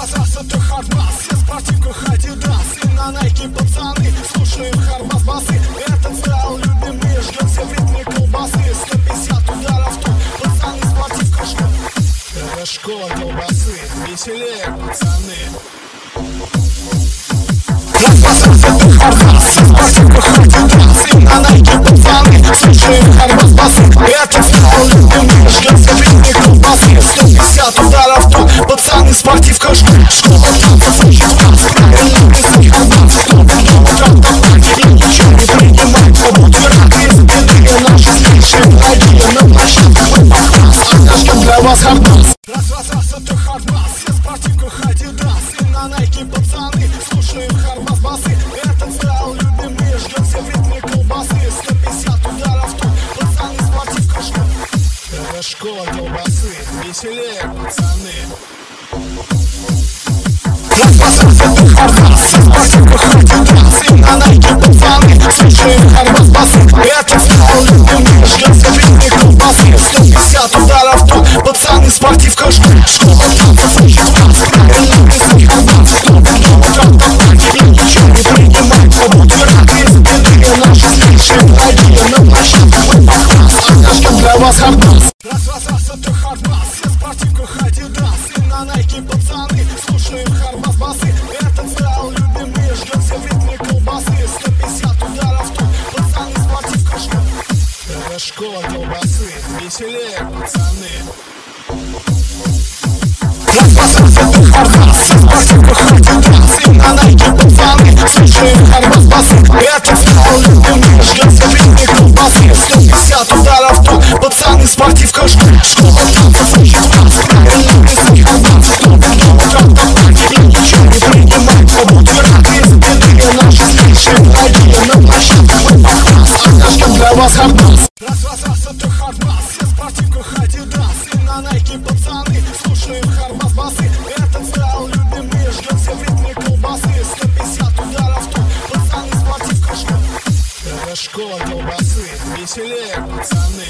Это хардбас, все в спортивках Адидас. И на Найке пацаны, слушаем хардбас басы. Этот стайл любимый, ждем все в ритме колбасы. 150 ударов тут, пацаны в спортивках ждут. Это школа колбасы, веселее пацаны. Это хардбас, все в спортивках Адидас. И на Найке пацаны, слушаем хардбас басы. Этот стайл любимый, ждем все в ритме колбасы. 150 ударов тут, пацаны в спортивках ждут. Школа танцев и хардбас, реальный хардбас. И ничего не принимай, побудь рады из беды. Наши слышим радио на площадке, мы похвас. Однажды для вас хардбас. Раз, это хардбас, все в спортивках Адидас. И на Найке пацаны, слушаем хардбас басы. Этот стайл любимый, ждем все в ритме колбасы. 150 ударов тут, пацаны в спортивках ждут. Это школа колбасы, веселее пацаны. Это хардбас, все в спортивках Адидас. И на Найке пацаны, слушаем хардбас басы. Это стайл любимый, ждем все в ритме колбасы. 150 ударов тут, пацаны в спортивках ждут. Школа танцев и хардбас, реальный хардбас. И ничего не принимай, побудь рады из беды. Наши слышим радио на площадке, мы похвас. Однажды для вас хардбас. Это хардбас, все в спортивках Адидас. И на Найке пацаны, слушаем хардбас басы. Этот стайл любимый, ждем все в ритме колбасы. 150 ударов тут, пацаны в спортивках ждут. Это школа колбасы, веселее пацаны. Это хардбас, все в спортивках Адидас. И на Найке пацаны, слушаем хардбас басы. Это стайл любимый, ждем все в ритме колбасы. 150 ударов тут, пацаны в спортивках ждут. Школа танцев и хардбас, реальный хардбас. И ничего не принимай, побудь рады из беды. Наши слышим радио на площадке, мы похвас. Однажды для вас хардбас. Это хардбас, все в спортивках Адидас. И на Найке пацаны, слушаем хардбас басы. Этот стайл любимый, ждем все в ритме колбасы. 150 ударов тут, пацаны в спортивках ждут. Это школа колбасы, веселее пацаны.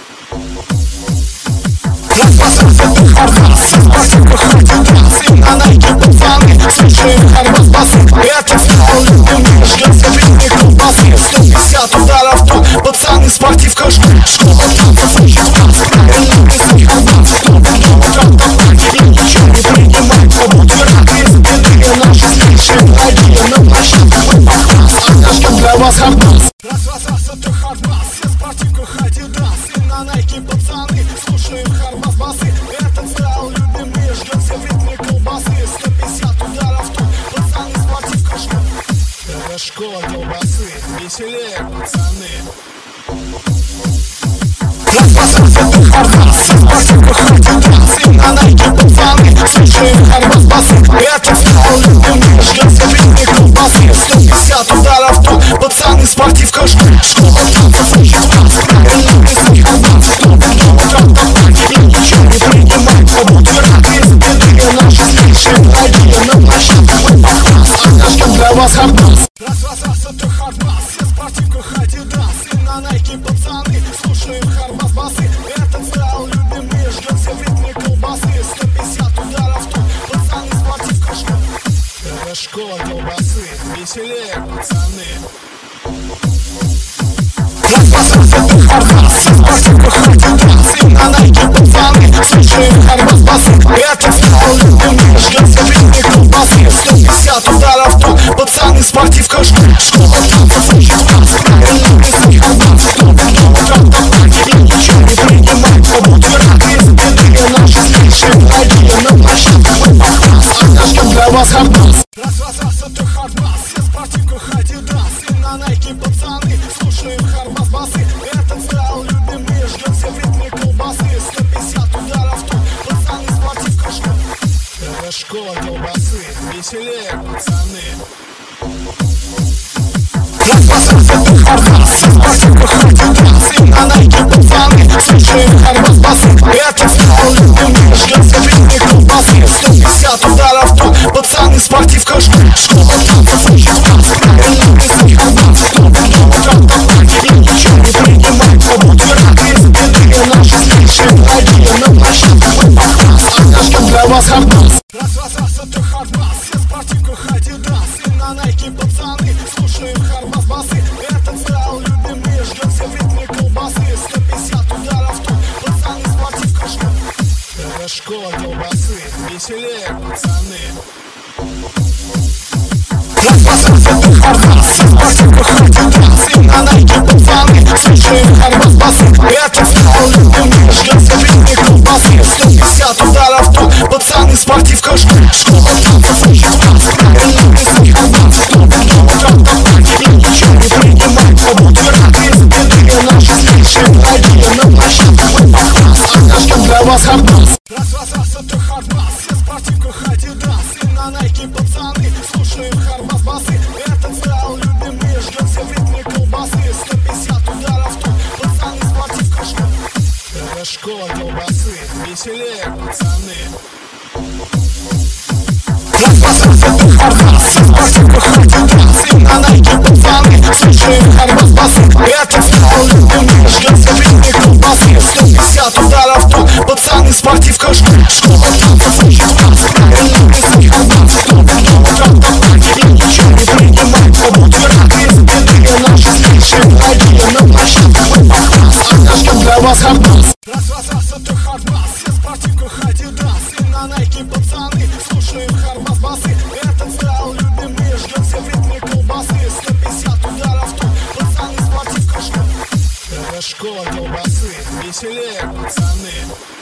Это хардбас, все в спортивках Адидас. И на Найке пацаны, слушаем хардбас басы. Это стайл любимый, ждем все в ритме колбасы. 150 ударов тут, пацаны в спортивках ждут. Школа танцев и хардбас, реальный хардбас. И ничего не принимай, побудь рады из беды. Наши слышим радио на площадке, мы похвас. Однажды для вас хардбас. Это хардбас, все в спортивках Адидас. И на Найке пацаны, слушаем хардбас басы. Этот стайл любимый, ждем все в ритме колбасы. 150 ударов тут, пацаны в спортивках ждут. Это школа колбасы, веселее пацаны. Это хардбас, все в спортивках Адидас. И на Найке пацаны, слушаем хардбас басы. Это стайл любимый, ждем все в ритме колбасы. 150 ударов тут, пацаны в спортивках ждут. Школа танцев и хардбас, реальный хардбас. И ничего не принимай, побудь рады из беды. Наши слышим радио на площадке, мы похвас. Однажды для вас хардбас. Это хардбас, все в спортивках Адидас. И на Найке пацаны, слушаем хардбас басы. Этот стайл любимый, ждем все в ритме колбасы. 150 ударов тут, пацаны в спортивках ждут. Это школа колбасы, веселее пацаны. Это хардбас, все в спортивках Адидас. И на Найке пацаны, слушаем хардбас басы. Это стайл любимый, ждем все в ритме колбасы. 150 ударов тут, пацаны в спортивках ждут. Школа танцев и хардбас, реальный хардбас. И ничего не принимай, побудь рады из беды. Наши слышим радио на площадке, мы похвас. Однажды для вас хардбас. Это хардбас, все в спортивках Адидас. И на Найке пацаны, слушаем хардбас басы. Этот стайл любимый, ждем все в ритме колбасы. 150 ударов тут, пацаны в спортивках ждут. Это школа колбасы, веселее пацаны. Это хардбас, все в спортивках Адидас. И на Найке пацаны, слушаем хардбас басы. Это стайл любимый, ждем все в ритме колбасы. 150 ударов тут, пацаны в спортивках ждут. Школа танцев и хардбас, реальный хардбас. И ничего не принимай, побудь рады из беды. Наши слышим радио на площадке, мы похвас. Однажды для вас хардбас. это хардбас, я в спортивках Адидас. И на Найке пацаны, слушаем хардбас басы. Этот стайл любим мы, ждем все в ритме колбасы. 150 ударов тут, пацаны в спортивках ждут. Это школа колбасы, веселее пацаны. Это хардбас, я в спортивках Адидас. И на Найке пацаны, слушаем хардбас басы. Это стайл любим мы, ждем все в ритме колбасы. 150 ударов тут, пацаны в спортивках ждут. Школа танцев, хардбас, реальный хардбас. Ничего не принимай, побудь рады из беды. Наши слышим, дорогие, на площадке мы похвас. А каждый для вас хардбас. Раз, это хардбас, я в спортивках Адидас. И на Найке пацаны, слушаем хардбас басы. Этот стайл любим мы, ждем все в ритме колбасы. 150 ударов тут, пацаны в спортивках ждут. Это школа колбасы, веселее пацаны. Это хардбас, я в спортивках Адидас. И на Найке пацаны, слушаем хардбас басы. Это стайл любим мы, ждем все в ритме колбасы. 150 ударов тут, пацаны в спортивках ждут. Школа танцев, хардбас, реальный хардбас. Ничего не принимай, побудь рады из беды. Наши слышим, дорогие, на площадке мы похвас. А каждый для вас хардбас. Раз, это хардбас, я в спортивках Адидас. И на Найке пацаны, слушаем хардбас басы. Этот стайл любим мы, ждем все в ритме колбасы. 150 ударов тут, пацаны в спортивках ждут. Это школа колбасы, веселее пацаны.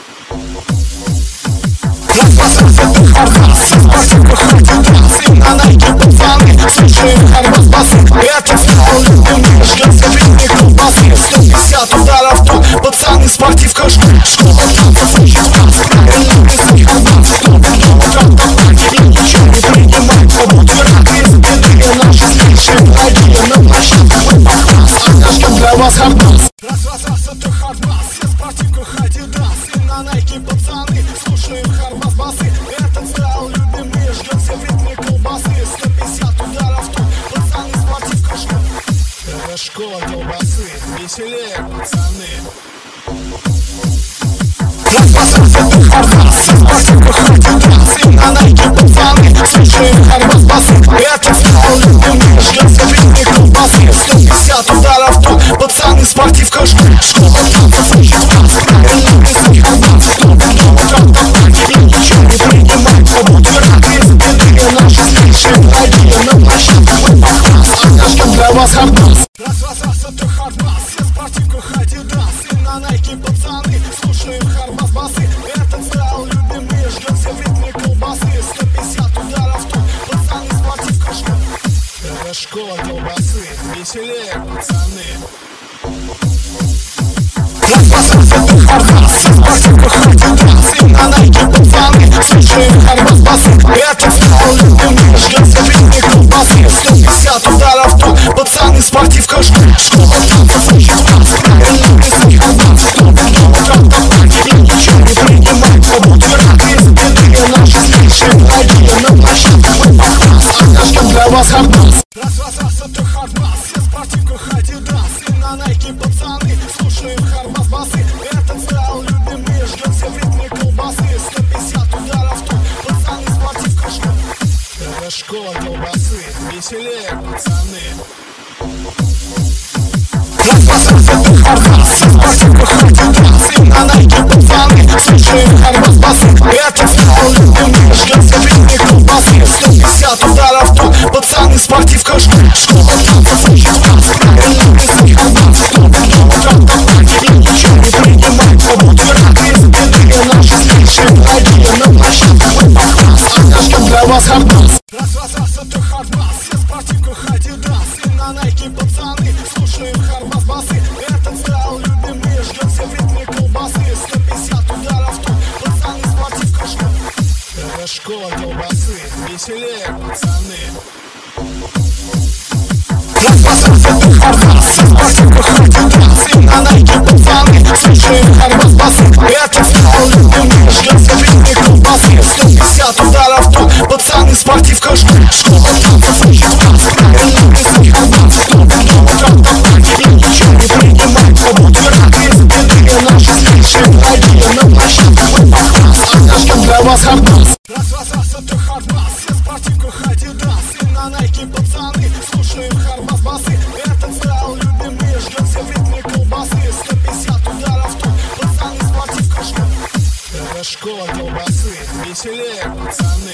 Это хардбас, я в спортивках Адидас. И на Найке пацаны, слушаем хардбас басы. Это стайл любим мы, ждем все в ритме колбасы. 150 ударов тут, пацаны в спортивках ждут. Школа танцев, хардбас, реальный хардбас. Ничего не принимай, побудь рады из беды. Наши слышим, дорогие, на площадке мы похвас. А каждый для вас хардбас. Раз, это хардбас, я в спортивках Адидас. И на Найке пацаны, слушаем хардбас басы. Этот стайл любим мы, ждем все в ритме колбасы. 150 ударов тут, пацаны в спортивках ждут. Это школа колбасы, веселее пацаны. Это хардбас, я в спортивках Адидас. И на Найке пацаны, слушаем хардбас басы. Это стайл любим мы, ждем все в ритме колбасы. 150 ударов тут, пацаны в спортивках ждут. Школа танцев, хардбас, реальный хардбас. Ничего не принимай, побудь рады из беды. Наши слышим, дорогие, на площадке мы похвас. А каждый для вас хардбас. Раз, это хардбас, я в спортивках Адидас. И на Найке пацаны, слушаем хардбас басы. Этот стайл любим мы, ждем все в ритме колбасы. 150 ударов тут, пацаны в спортивках ждут. Это школа колбасы, веселее пацаны. Это хардбас, я в спортивках Адидас. И на Найке пацаны, слушаем хардбас басы. Это стайл любим мы, ждем все в ритме колбасы. 150 ударов тут, пацаны в спортивках ждут. Школа танцев, хардбас, реальный хардбас. Ничего не принимай, побудь рады из беды. Наши слышим, дорогие, на площадке мы похвас. А каждый для вас хардбас. Раз, это хардбас, я в спортивках Адидас. И на Найке пацаны, слушаем хардбас басы. Этот стайл любим мы, ждем все в ритме колбасы. 150 ударов тут, пацаны в спортивках ждут. Это школа колбасы, веселее пацаны. Это хардбас, я в спортивках Адидас. И на Найке пацаны, слушаем хардбас басы. Это стайл любим мы, ждем все в ритме колбасы. 150 ударов тут, пацаны в спортивках ждут. Школа танцев, хардбас, реальный хардбас. Ничего не принимай, побудь рады из беды. Наши слышим, дорогие, на площадке мы похвас. А каждый для вас хардбас. Раз, это хардбас, я в спортивках Адидас. И на Найке пацаны, слушаем хардбас басы. Это стайл любим мы, ждем все в ритме колбасы. 150 ударов тут, пацаны в спортивках ждут. Школа танцев, хардбас, реальный хардбас. Ничего не принимай, побудь рады из беды. Наши слышим, дорогие, на площадке мы похвас. А каждый для вас хардбас. Раз, это хардбас, я в спортивках Адидас. И на Найке пацаны, слушаем хардбас басы. Этот стайл любим мы, ждем все в ритме колбасы. 150 ударов тут, пацаны в спортивках ждут. Это школа колбасы, веселее пацаны. Это хардбас, я в спортивках Адидас. И на Найке пацаны, слушаем хардбас басы. Это стайл любим мы, ждем все в ритме колбасы. 150 ударов тут, пацаны в спортивках ждут. Школа танцев, хардбас, реальный хардбас. Ничего не принимай, побудь рады из беды. Наши слышим, дорогие, на площадке мы похвас. А каждый для вас хардбас. Раз, это хардбас. Хардбас, все в спортивках Адидас и на Найке пацаны. Слушаем Хардбас басы, этот стайл любимый, ждет все в ритме колбасы. 150 ударов тут, пацаны в спортивках ждут. Это школа колбасы, веселее пацаны.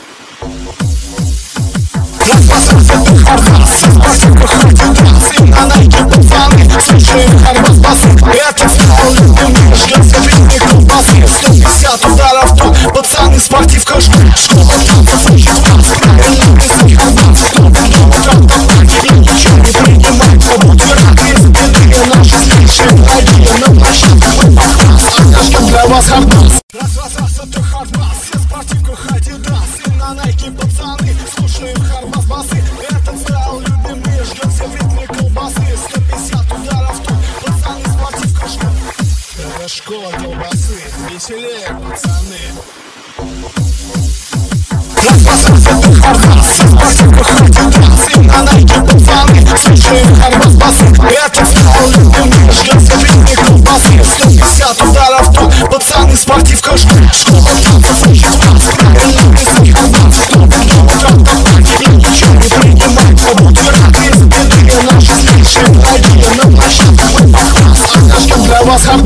Это Хардбас, все в спортивках Адидас и на Найке пацаны. Слушаем Хардбас басы, этот стайл любимый, ждет все в ритме колбасы. 150 ударов тут, пацаны в спортивках ждут. Школа танцев учит вас, правильно писать Хардбас. Кто придумал трактопаки и ничего не принимает, то будь рад, если беды наши слишком дорогие. На площадке мы похвас, окажем для вас Хардбас. Раз, это Хардбас, все в спортивках Адидас и на Найке пацаны. Слушаем Хардбас басы, этот стайл любимый, ждет все в ритме колбасы. 150 ударов тут, пацаны в спортивках ждут. Это школа колбасы, веселее пацаны. Это Хардбас, все в спортивках Адидас и на Найке пацаны. Слушаем Хардбас басы, этот стайл любимый, ждет все в ритме колбасы. 150 ударов тут, пацаны в спортивках ждут. Школа танцев учит вас, правильно писать Хардбас. Кто придумал трактопаки и ничего не принимает, то будь рад, если беды наши слишком дорогие. На площадке мы похвас, окажем для вас Хардбас.